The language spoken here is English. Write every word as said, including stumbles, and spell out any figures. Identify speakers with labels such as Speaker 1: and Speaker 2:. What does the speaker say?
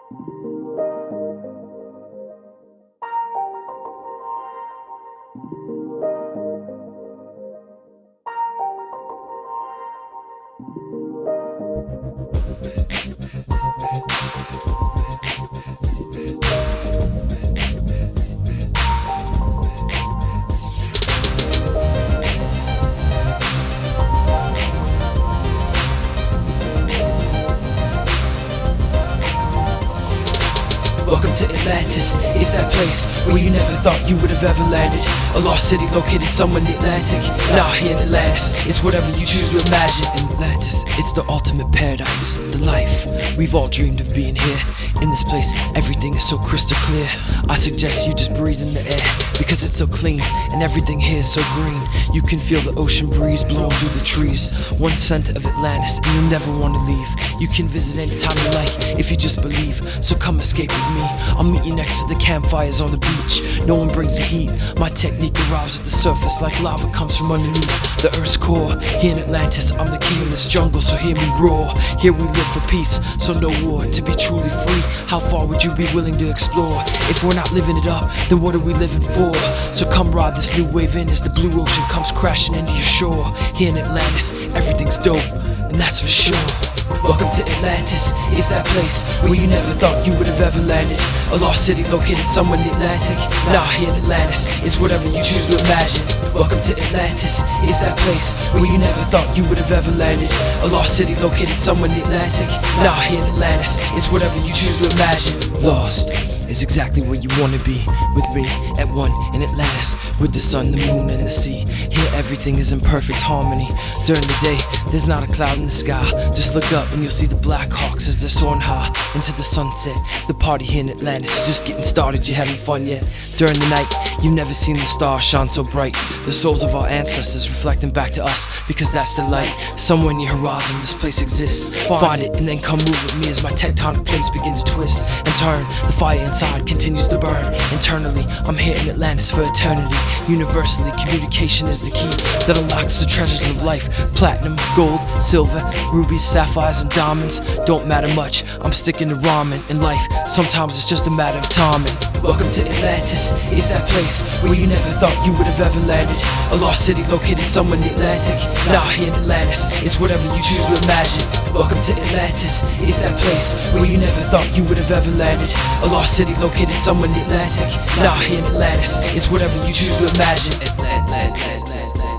Speaker 1: Welcome to Atlantis, it's that place where you never thought you would have ever landed. A lost city located somewhere in the Atlantic. Nah, here in Atlantis, it's whatever you choose to imagine. In Atlantis, it's the ultimate paradise, the life we've all dreamed of being here. In this place, everything is so crystal clear. I suggest you just breathe in the air, because it's so clean, and everything here is so green. You can feel the ocean breeze blowing through the trees. One scent of Atlantis, and you'll never want to leave. You can visit anytime you like, if you just believe. So come escape with me, I'll meet you next to the campfires on the beach. No one brings the heat, my technique arrives at the surface like lava comes from underneath the earth's core. Here in Atlantis, I'm the king of this jungle, so hear me roar. Here we live for peace, so no war. To be truly free, how far would you be willing to explore? If we're not living it up, then what are we living for? So come ride this new wave in as the blue ocean comes crashing into your shore. Here in Atlantis, everything's dope, and that's for sure. Welcome to Atlantis, it's that place where you never thought you would have ever landed. A lost city located somewhere in the Atlantic. Nah, here in Atlantis, it's whatever you choose to imagine. Welcome to Atlantis, it's that place where you never thought you would have ever landed. A lost city located somewhere in the Atlantic. Nah, here in Atlantis, it's whatever you choose to imagine. Lost is exactly where you wanna be, with me at one in Atlantis, with the sun, the moon, and the sea. Here everything is in perfect harmony. During the day, there's not a cloud in the sky. Just look up and you'll see the Black Hawks as they're soaring high into the sunset. The party here in Atlantis is just getting started, you having fun yet? During the night, you've never seen the stars shine so bright. The souls of our ancestors reflecting back to us, because that's the light. Somewhere in your horizon, this place exists. Find it and then come move with me as my tectonic plates begin to twist and turn. The fire inside continues to burn. Internally, I'm here in Atlantis for eternity. Universally, communication is the key that unlocks the treasures of life. Platinum, gold, silver, rubies, sapphires, and diamonds don't matter much. I'm sticking to ramen in life. Sometimes it's just a matter of timing. Welcome to Atlantis, it's that place where you never thought you would have ever landed. A lost city located somewhere in the Atlantic. Nah, here in Atlantis, it's whatever you choose to imagine. Welcome to Atlantis, it's that place where you never thought you would have ever landed. A lost city located somewhere in the Atlantic. Nah, here in Atlantis, it's whatever you choose to imagine. Atlantis.